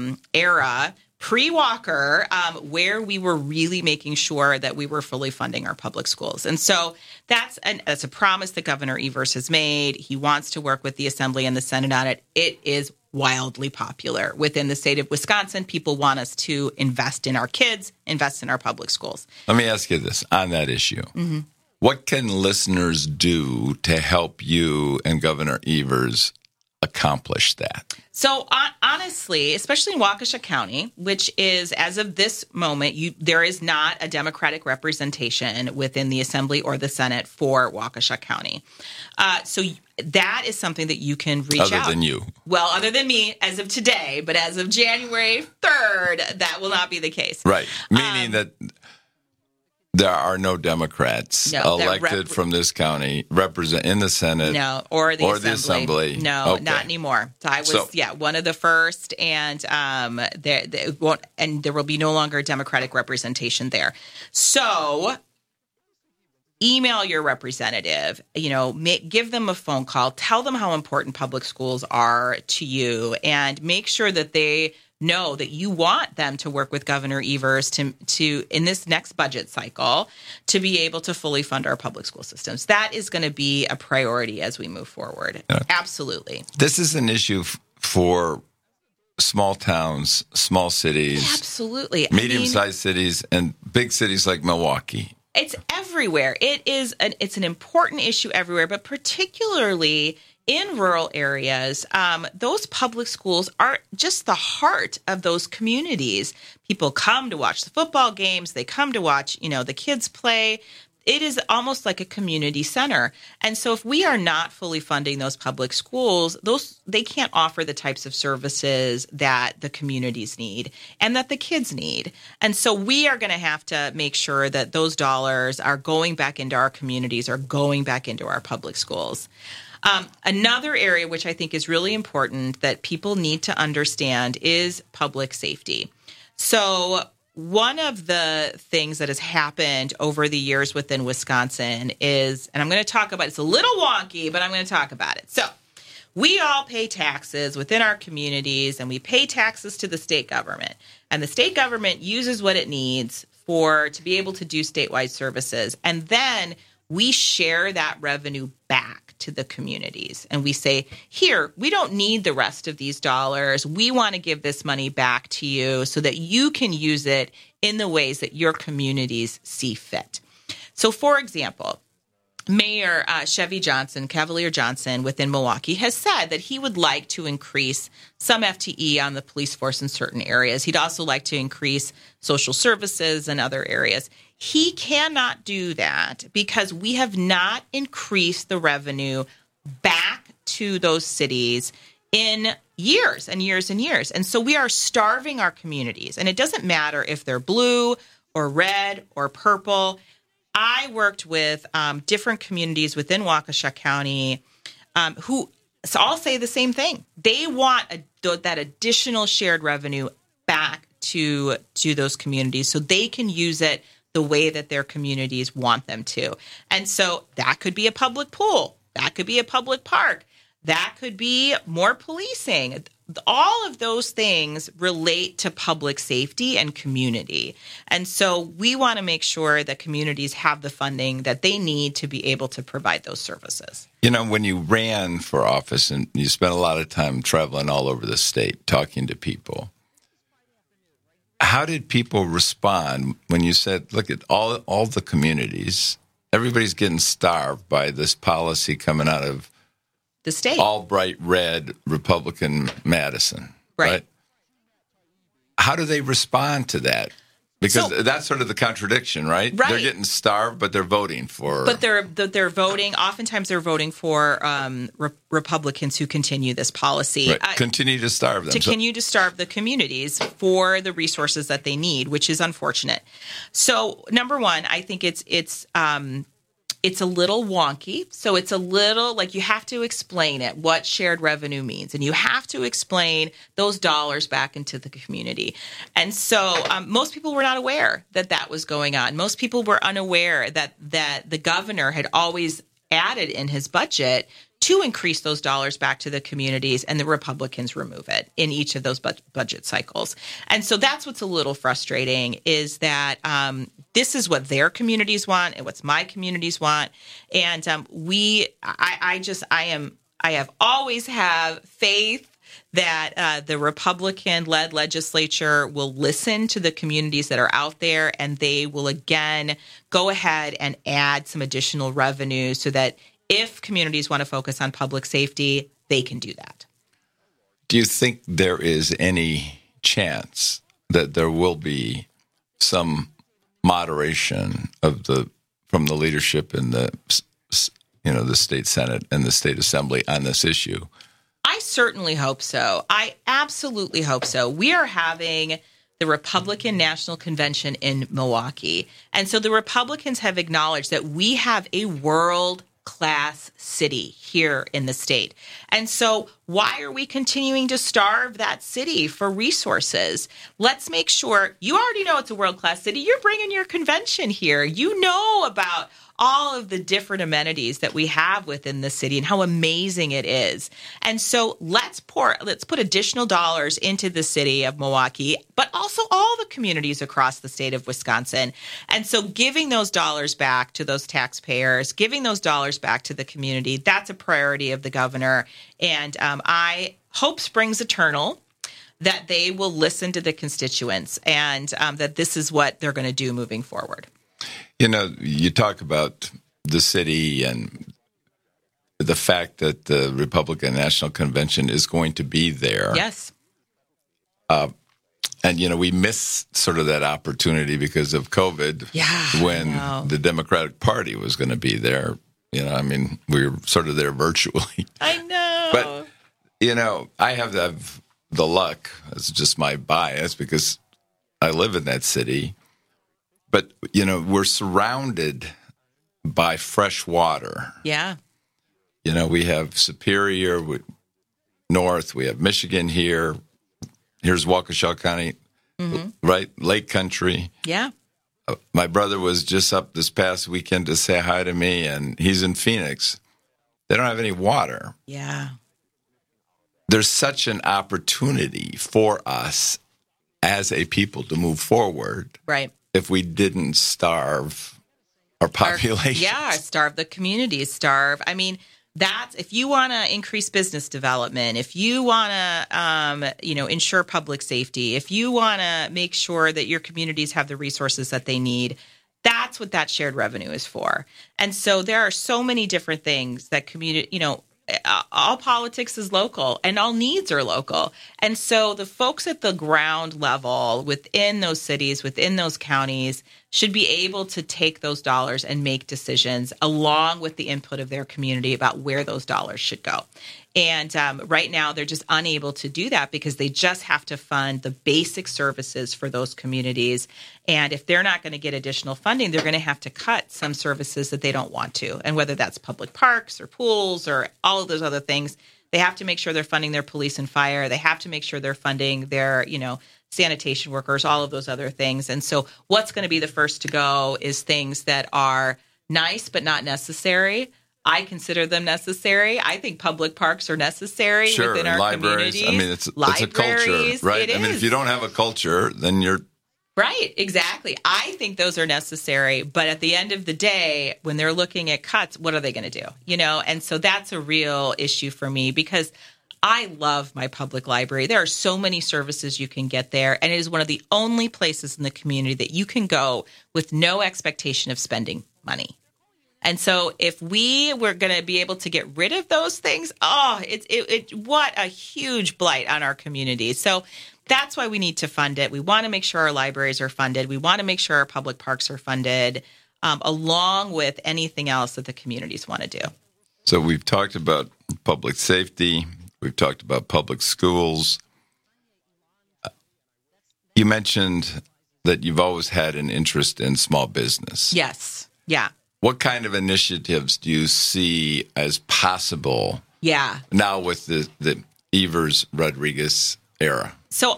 pre-Walker, where we were really making sure that we were fully funding our public schools. And so that's a promise that Governor Evers has made. He wants to work with the Assembly and the Senate on it. It is wildly popular within the state of Wisconsin. People want us to invest in our kids, invest in our public schools. Let me ask you this on that issue. Mm-hmm. What can listeners do to help you and Governor Evers accomplish that? So honestly, especially in Waukesha County, which is, as of this moment, there is not a Democratic representation within the Assembly or the Senate for Waukesha County. So that is something that you can reach out. Other than you. Well, other than me, as of today, but as of January 3rd, that will not be the case. Right. Meaning that there are no Democrats elected from this county represent in the Senate, or the Assembly. No, okay. Not anymore. So I was one of the first, and there will be no longer Democratic representation there. So email your representative. Give them a phone call. Tell them how important public schools are to you, and make sure that they know that you want them to work with Governor Evers to in this next budget cycle to be able to fully fund our public school systems. That is going to be a priority as we move forward. Yeah. Absolutely. This is an issue for small towns, small cities. Absolutely. Medium-sized cities and big cities like Milwaukee. It's everywhere. It's an important issue everywhere, but particularly in rural areas, those public schools are just the heart of those communities. People come to watch the football games. They come to watch, the kids play. It is almost like a community center. And so if we are not fully funding those public schools, they can't offer the types of services that the communities need and that the kids need. And so we are going to have to make sure that those dollars are going back into our communities, or going back into our public schools. Another area which I think is really important that people need to understand is public safety. So one of the things that has happened over the years within Wisconsin is, and I'm going to talk about, it's a little wonky, but I'm going to talk about it. So we all pay taxes within our communities, and we pay taxes to the state government. And the state government uses what it needs to be able to do statewide services. And then we share that revenue back to the communities. And we say, here, we don't need the rest of these dollars. We want to give this money back to you so that you can use it in the ways that your communities see fit. So, for example, Mayor Cavalier Johnson within Milwaukee has said that he would like to increase some FTE on the police force in certain areas. He'd also like to increase social services in other areas. He cannot do that because we have not increased the revenue back to those cities in years and years and years. And so we are starving our communities. And it doesn't matter if they're blue or red or purple. I worked with different communities within Waukesha County who all say the same thing. They want that additional shared revenue back to those communities so they can use it the way that their communities want them to. And so that could be a public pool. That could be a public park. That could be more policing. all of those things relate to public safety and community. And so we want to make sure that communities have the funding that they need to be able to provide those services. You know, when you ran for office and you spent a lot of time traveling all over the state talking to people, how did people respond when you said, look at all the communities, everybody's getting starved by this policy coming out of the state, all bright red Republican Madison, right? How do they respond to that? Because that's sort of the contradiction, right? They're getting starved, but they're voting for. But they're voting. Oftentimes, they're voting for Republicans who continue this policy. Right. Continue to starve them. Continue to starve the communities for the resources that they need, which is unfortunate. So, number one, I think it's a little wonky. So it's a little like you have to explain it, what shared revenue means. And you have to explain those dollars back into the community. And so most people were not aware that that was going on. Most people were unaware that the governor had always added in his budget to increase those dollars back to the communities, and the Republicans remove it in each of those budget cycles. And so that's what's a little frustrating is that this is what their communities want and what my communities want. And I have always have faith that the Republican-led legislature will listen to the communities that are out there, and they will again go ahead and add some additional revenue so that if communities want to focus on public safety, they can do that. Do you think there is any chance that there will be some moderation from the leadership in the state Senate and the state Assembly on this issue? I certainly hope so. I absolutely hope so. We are having the Republican National Convention in Milwaukee. And so the Republicans have acknowledged that we have a world-class city here in the state. And so why are we continuing to starve that city for resources? Let's make sure you already know it's a world-class city. You're bringing your convention here. You know about all of the different amenities that we have within the city and how amazing it is. And so let's put additional dollars into the city of Milwaukee, but also all the communities across the state of Wisconsin. And so giving those dollars back to those taxpayers, giving those dollars back to the community, that's a priority of the governor. And I hope springs eternal that they will listen to the constituents and that this is what they're going to do moving forward. You know, you talk about the city and the fact that the Republican National Convention is going to be there. Yes. And, you know, we missed sort of that opportunity because of COVID when the Democratic Party was going to be there. You know, I mean, we were sort of there virtually. I know. But, you know, I have the luck, it's just my bias because I live in that city. But, you know, we're surrounded by fresh water. Yeah. You know, we have Superior North. We have Michigan here. Here's Waukesha County, right? Lake Country. Yeah. My brother was just up this past weekend to say hi to me, and he's in Phoenix. They don't have any water. Yeah. There's such an opportunity for us as a people to move forward. Right. If we didn't starve our population. Starve the communities, starve. I mean, that's if you want to increase business development, if you want to, ensure public safety, if you want to make sure that your communities have the resources that they need, that's what that shared revenue is for. And so there are so many different things that all politics is local and all needs are local. And so the folks at the ground level within those cities, within those counties, should be able to take those dollars and make decisions along with the input of their community about where those dollars should go. And right now, they're just unable to do that because they just have to fund the basic services for those communities. And if they're not going to get additional funding, they're going to have to cut some services that they don't want to. And whether that's public parks or pools or all of those other things, they have to make sure they're funding their police and fire. They have to make sure they're funding their, sanitation workers, all of those other things. And so what's going to be the first to go is things that are nice but not necessary. I consider them necessary. I think public parks are necessary within our libraries. communities. I mean, it's a culture, right? I mean, if you don't have a culture, then you're... Right, exactly. I think those are necessary. But at the end of the day, when they're looking at cuts, what are they going to do? And so that's a real issue for me because I love my public library. There are so many services you can get there, and it is one of the only places in the community that you can go with no expectation of spending money. And so if we were going to be able to get rid of those things, what a huge blight on our community. So that's why we need to fund it. We want to make sure our libraries are funded. We want to make sure our public parks are funded, along with anything else that the communities want to do. So we've talked about public safety. We've talked about public schools. You mentioned that you've always had an interest in small business. Yes. Yeah. What kind of initiatives do you see as possible now with the Evers-Rodriguez era? So,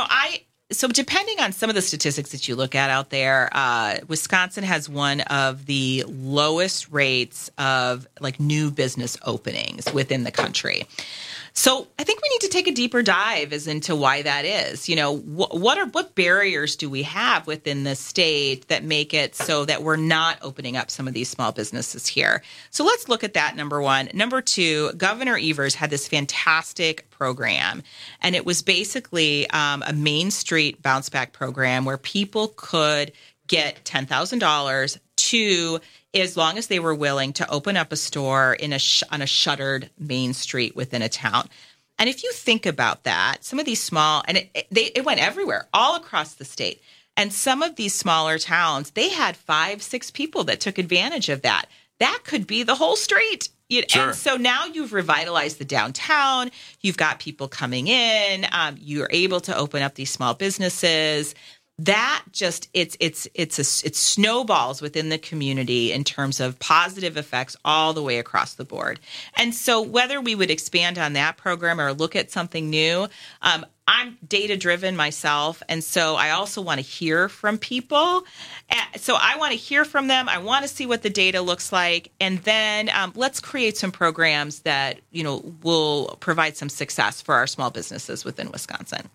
so depending on some of the statistics that you look at out there, Wisconsin has one of the lowest rates of new business openings within the country. So I think we need to take a deeper dive as into why that is. What barriers do we have within the state that make it so that we're not opening up some of these small businesses here? So let's look at that, number one. Number two, Governor Evers had this fantastic program, and it was basically a Main Street bounce back program where people could get $10,000 to, as long as they were willing to open up a store on a shuttered main street within a town. And if you think about that, some of these small, and it went everywhere, all across the state. And some of these smaller towns, they had 5-6 people that took advantage of that. That could be the whole street. Sure. And so now you've revitalized the downtown. You've got people coming in. You're able to open up these small businesses. That just it snowballs within the community in terms of positive effects all the way across the board. And so whether we would expand on that program or look at something new, I'm data driven myself, and so I also want to hear from people. So I want to hear from them. I want to see what the data looks like, and then let's create some programs that will provide some success for our small businesses within Wisconsin.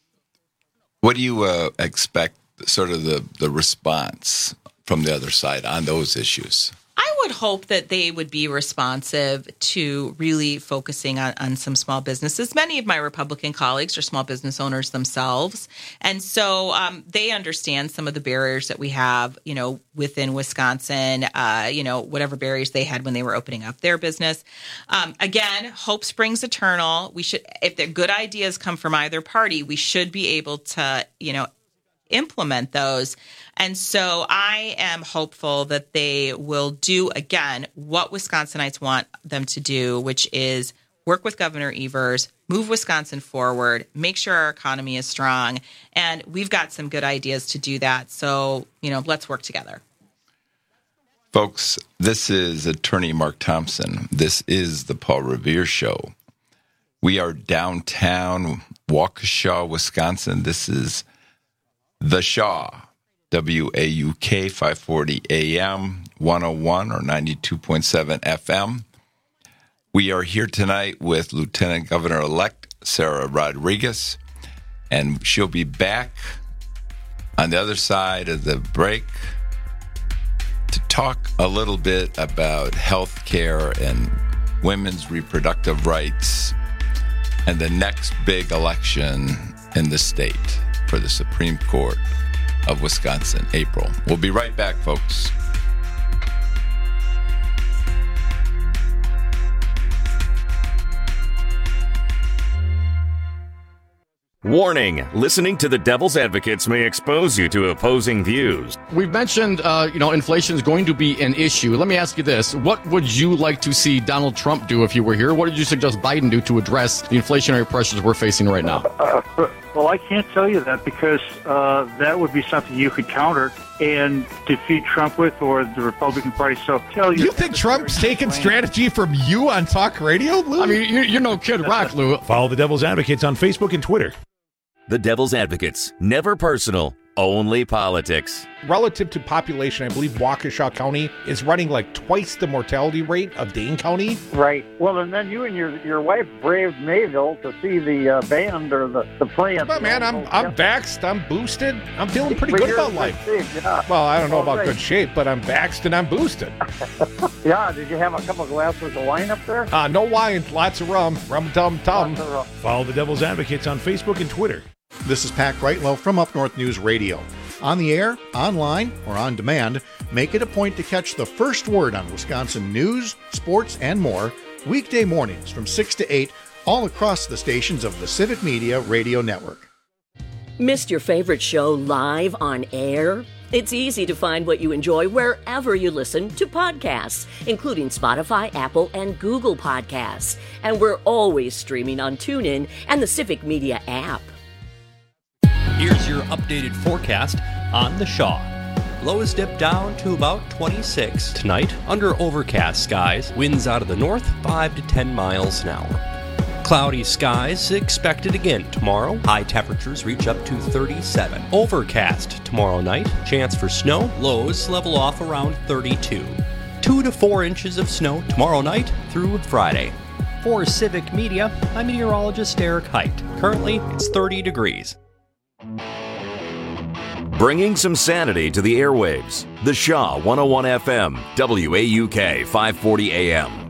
What do you expect sort of the response from the other side on those issues? I would hope that they would be responsive to really focusing on some small businesses. Many of my Republican colleagues are small business owners themselves. And so they understand some of the barriers that we have, within Wisconsin, whatever barriers they had when they were opening up their business. Again, hope springs eternal. We should, if the good ideas come from either party, we should be able to, implement those. And so I am hopeful that they will do, again, what Wisconsinites want them to do, which is work with Governor Evers, move Wisconsin forward, make sure our economy is strong. And we've got some good ideas to do that. So, let's work together. Folks, this is Attorney Mark Thompson. This is the Paul Revere Show. We are downtown Waukesha, Wisconsin. This is The Shaw, WAUK 540 AM, 101 or 92.7 FM. We are here tonight with Lieutenant Governor-elect Sarah Rodriguez, and she'll be back on the other side of the break to talk a little bit about health care and women's reproductive rights and the next big election in the state for the Supreme Court of Wisconsin, April. We'll be right back, folks. Warning, listening to the Devil's Advocates may expose you to opposing views. We've mentioned, inflation is going to be an issue. Let me ask you this. What would you like to see Donald Trump do if you were here? What did you suggest Biden do to address the inflationary pressures we're facing right now? Well, I can't tell you that because that would be something you could counter and defeat Trump with, or the Republican Party. So tell you. You think Trump's taking strategy from you on talk radio, Lou? I mean, you're no Kid Rock, Lou. Follow the Devil's Advocates on Facebook and Twitter. The Devil's Advocates. Never personal, only politics. Relative to population, I believe Waukesha County is running like twice the mortality rate of Dane County. Right. Well, and then you and your wife braved Mayville to see the band or the play. But man, I'm vaxxed, I'm boosted, I'm feeling pretty good about life. Yeah. Well, I don't know about good shape, but I'm vaxxed and I'm boosted. Yeah, did you have a couple glasses of wine up there? No wine, lots of rum, tum-tum. Follow the Devil's Advocates on Facebook and Twitter. This is Pat Greitlow from Up North News Radio. On the air, online, or on demand, make it a point to catch the first word on Wisconsin news, sports, and more weekday mornings from 6 to 8 all across the stations of the Civic Media Radio Network. Missed your favorite show live on air? It's easy to find what you enjoy wherever you listen to podcasts, including Spotify, Apple, and Google Podcasts. And we're always streaming on TuneIn and the Civic Media app. Here's your updated forecast on the Shaw. Lows dip down to about 26 tonight under overcast skies. Winds out of the north 5 to 10 miles an hour. Cloudy skies expected again tomorrow. High temperatures reach up to 37. Overcast tomorrow night. Chance for snow. Lows level off around 32. 2 to 4 inches of snow tomorrow night through Friday. For Civic Media, I'm meteorologist Eric Height. Currently, it's 30 degrees. Bringing some sanity to the airwaves. The Shaw 101 FM, WAUK 540 AM.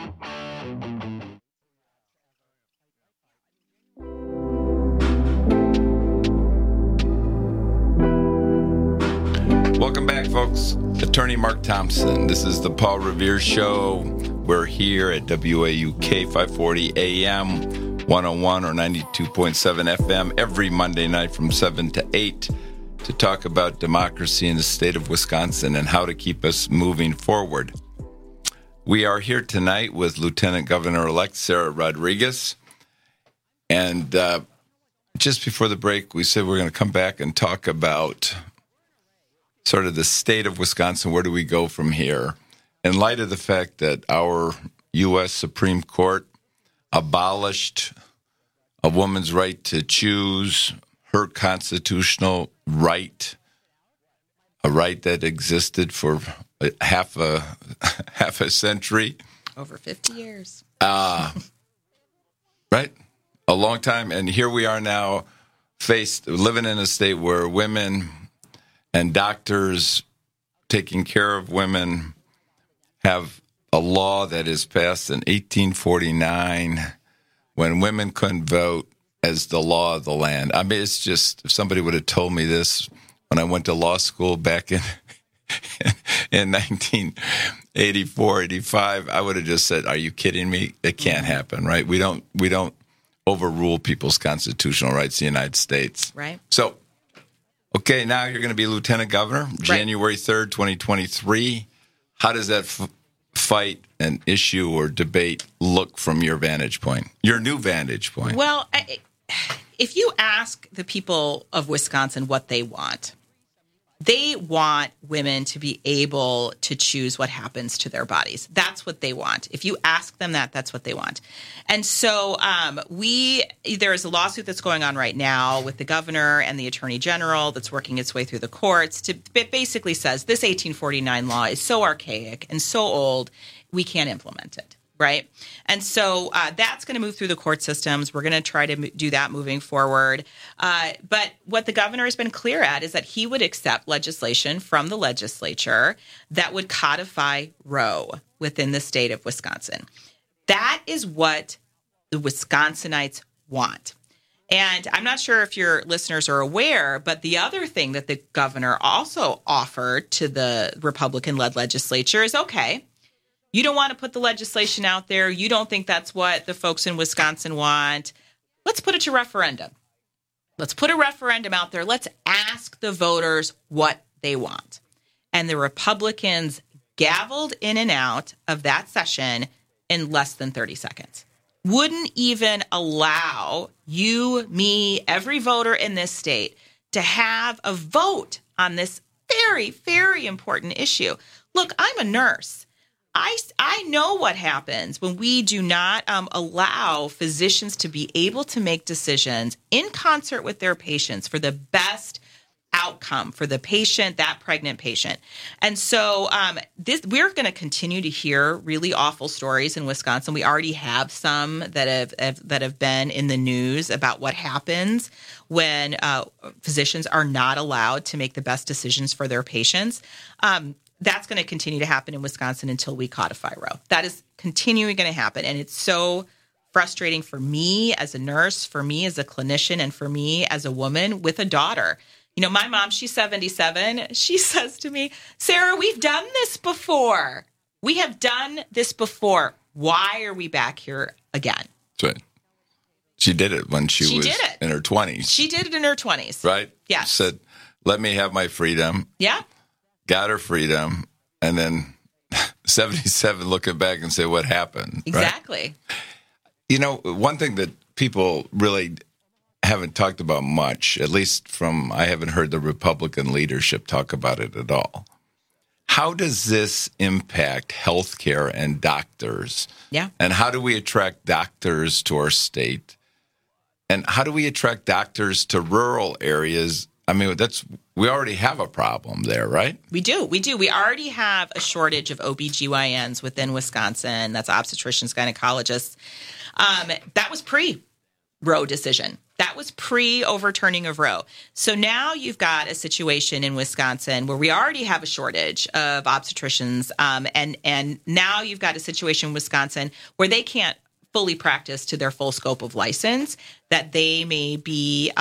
Welcome back, folks. Attorney Mark Thompson. This is the Paul Revere Show. We're here at WAUK 540 AM, 101 or 92.7 FM every Monday night from 7 to 8 to talk about democracy in the state of Wisconsin and how to keep us moving forward. We are here tonight with Lieutenant Governor-elect Sarah Rodriguez. And just before the break, we said we're going to come back and talk about sort of the state of Wisconsin. Where do we go from here? In light of the fact that our U.S. Supreme Court abolished a woman's right to choose her constitutional right, a right that existed for half a century. Over 50 years. Right? A long time. And here we are now living in a state where women and doctors taking care of women have a law that is passed in 1849 when women couldn't vote as the law of the land. I mean, it's just, if somebody would have told me this when I went to law school back in 1984, 85, I would have just said, are you kidding me? It can't happen, right? We don't overrule people's constitutional rights in the United States. Right. So, okay, now you're going to be Lieutenant Governor, January 3rd, 2023. How does that fight and issue or debate look from your vantage point, your new vantage point? Well, if you ask the people of Wisconsin what they want women to be able to choose what happens to their bodies. That's what they want. If you ask them that, that's what they want. And so there is a lawsuit that's going on right now with the governor and the attorney general that's working its way through the courts. It basically says this 1849 law is so archaic and so old, we can't implement it. Right. And so that's going to move through the court systems. We're going to try to do that moving forward. But what the governor has been clear at is that he would accept legislation from the legislature that would codify Roe within the state of Wisconsin. That is what the Wisconsinites want. And I'm not sure if your listeners are aware, but the other thing that the governor also offered to the Republican-led legislature is, okay, you don't want to put the legislation out there. You don't think that's what the folks in Wisconsin want. Let's put it to referendum. Let's put a referendum out there. Let's ask the voters what they want. And the Republicans gavelled in and out of that session in less than 30 seconds. Wouldn't even allow you, me, every voter in this state to have a vote on this very, very important issue. Look, I'm a nurse. I know what happens when we do not allow physicians to be able to make decisions in concert with their patients for the best outcome for the patient, that pregnant patient. And so we're going to continue to hear really awful stories in Wisconsin. We already have some that have been in the news about what happens when physicians are not allowed to make the best decisions for their patients. That's going to continue to happen in Wisconsin until we codify Roe. That is continuing going to happen. And it's so frustrating for me as a nurse, for me as a clinician, and for me as a woman with a daughter. You know, my mom, she's 77. She says to me, Sarah, we've done this before. We have done this before. Why are we back here again? That's right. She did it when she was in her 20s. She did it in her 20s. Right? Yeah. Said, let me have my freedom. Yeah. Got her freedom. And then 77 looking back and say, what happened? Exactly. Right? You know, one thing that people really haven't talked about much, at least I haven't heard the Republican leadership talk about it at all. How does this impact healthcare and doctors? Yeah. And how do we attract doctors to our state? And how do we attract doctors to rural areas? I mean, we already have a problem there, right? We do. We already have a shortage of OBGYNs within Wisconsin. That's obstetricians, gynecologists. That was pre-Roe decision. That was pre-overturning of Roe. So now you've got a situation in Wisconsin where we already have a shortage of obstetricians, and now you've got a situation in Wisconsin where they can't fully practice to their full scope of license, that they may be,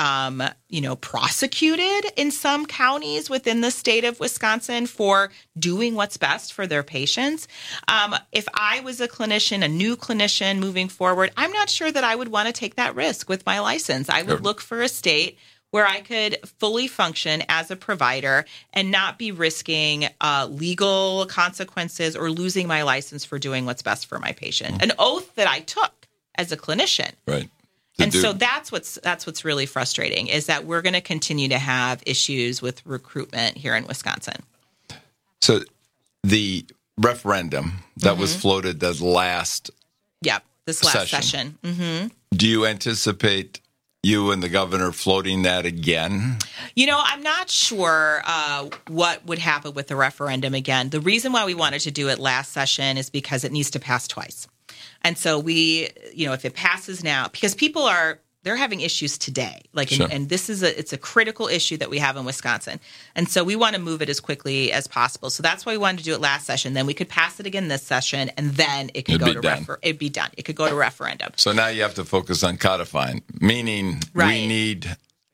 prosecuted in some counties within the state of Wisconsin for doing what's best for their patients. If I was a clinician, a new clinician moving forward, I'm not sure that I would want to take that risk with my license. I would look for a state where I could fully function as a provider and not be risking legal consequences or losing my license for doing what's best for my patient. An oath that I took as a clinician. Right. So that's what's really frustrating, is that we're going to continue to have issues with recruitment here in Wisconsin. So the referendum that was floated this last session. Mm-hmm. Do you anticipate you and the governor floating that again? You know, I'm not sure what would happen with the referendum again. The reason why we wanted to do it last session is because it needs to pass twice. And so if it passes now, because they're having issues today, and this is it's a critical issue that we have in Wisconsin. And so we want to move it as quickly as possible. So that's why we wanted to do it last session. Then we could pass it again this session, and then it could it'd be done. It could go to referendum. So now you have to focus on codifying, meaning we need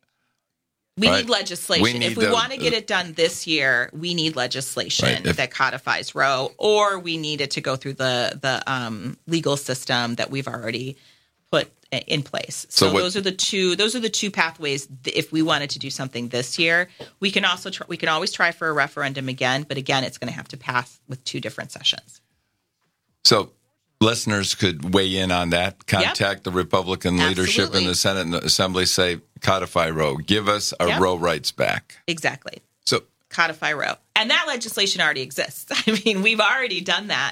legislation. If we want to get it done this year, we need legislation that codifies Roe, or we need it to go through the legal system that we've already put in place. So those are the two pathways. If we wanted to do something this year, we can always try for a referendum again, but again, it's going to have to pass with two different sessions. So listeners could weigh in on that. Contact the Republican leadership in the Senate and the Assembly. Say, codify Roe. Give us our Roe rights back. Exactly. So codify Roe. And that legislation already exists. I mean, we've already done that.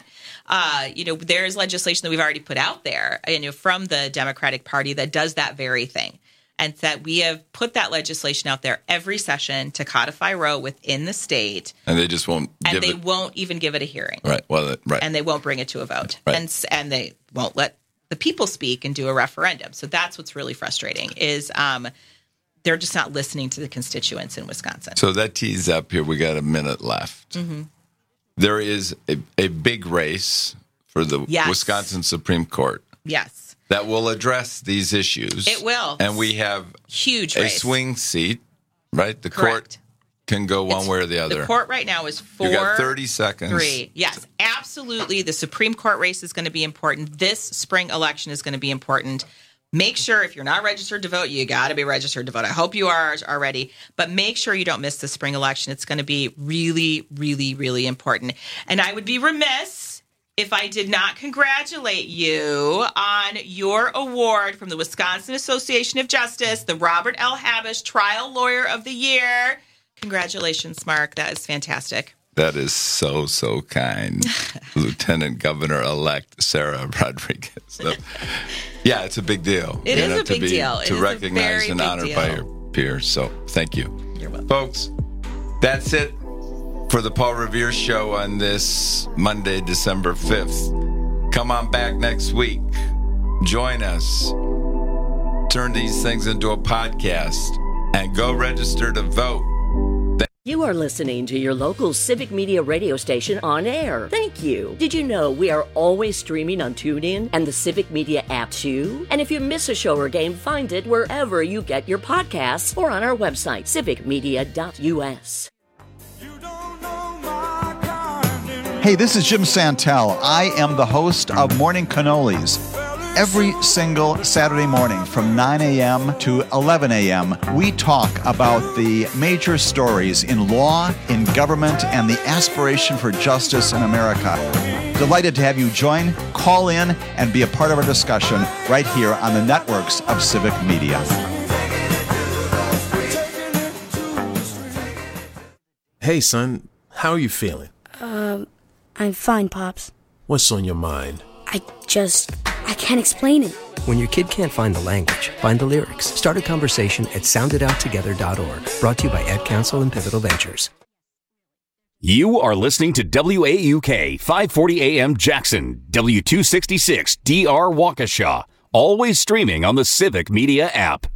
There's legislation that we've already put out there, from the Democratic Party that does that very thing. And that we have put that legislation out there every session to codify Roe within the state. And they just won't won't even give it a hearing. Right. Well, right. And they won't bring it to a vote. Right. And they won't let the people speak and do a referendum. So that's what's really frustrating, is they're just not listening to the constituents in Wisconsin. So that tees up here. We got a minute left. Mm-hmm. There is a big race for the Wisconsin Supreme Court. Yes. That will address these issues. It will. And we have huge a swing seat, right? The court can go one way or the other. The court right now is 4. You got 30 seconds. 3. Yes, absolutely. The Supreme Court race is going to be important. This spring election is going to be important. Make sure, if you're not registered to vote, you got to be registered to vote. I hope you are already, but make sure you don't miss the spring election. It's going to be really, really, really important. And I would be remiss if I did not congratulate you on your award from the Wisconsin Association of Justice, the Robert L. Habish Trial Lawyer of the Year. Congratulations, Mark. That is fantastic. That is so, so kind. Lieutenant Governor-elect Sarah Rodriguez. So, yeah, it's a big deal. It is a big deal. To recognize and honor by your peers. So thank you. You're welcome. Folks, that's it for the Paul Revere Show on this Monday, December 5th. Come on back next week. Join us. Turn these things into a podcast and go register to vote. You are listening to your local Civic Media radio station on air. Thank you. Did you know we are always streaming on TuneIn and the Civic Media app too? And if you miss a show or game, find it wherever you get your podcasts or on our website, civicmedia.us. Hey, this is Jim Santel. I am the host of Morning Cannolis. Every single Saturday morning from 9 a.m. to 11 a.m., we talk about the major stories in law, in government, and the aspiration for justice in America. Delighted to have you join, call in, and be a part of our discussion right here on the networks of Civic Media. Hey, son, how are you feeling? I'm fine, Pops. What's on your mind? I can't explain it. When your kid can't find the language, find the lyrics. Start a conversation at sounditouttogether.org. Brought to you by Ad Council and Pivotal Ventures. You are listening to WAUK 540 AM Jackson, W266 DR Waukesha. Always streaming on the Civic Media app.